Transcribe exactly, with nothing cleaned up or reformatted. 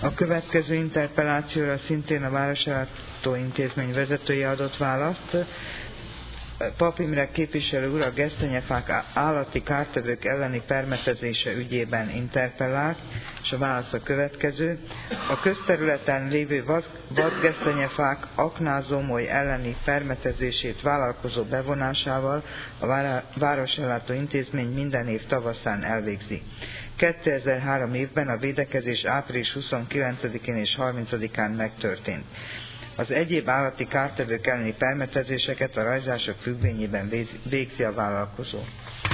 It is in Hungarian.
A következő interpellációra szintén a Városellátó Intézmény vezetője adott választ. Pap Imre képviselő úr a gesztenyefák állati kártevők elleni permetezése ügyében interpellált, és a válasz a következő. A közterületen lévő vadgesztenyefák aknázómoly elleni permetezését vállalkozó bevonásával a Városellátó Intézmény minden év tavaszán elvégzi. kétezer-három évben a védekezés április huszonkilencedikén és harmincadikán megtörtént. Az egyéb állati kártevők elleni permetezéseket a rajzások függvényében végzi a vállalkozó.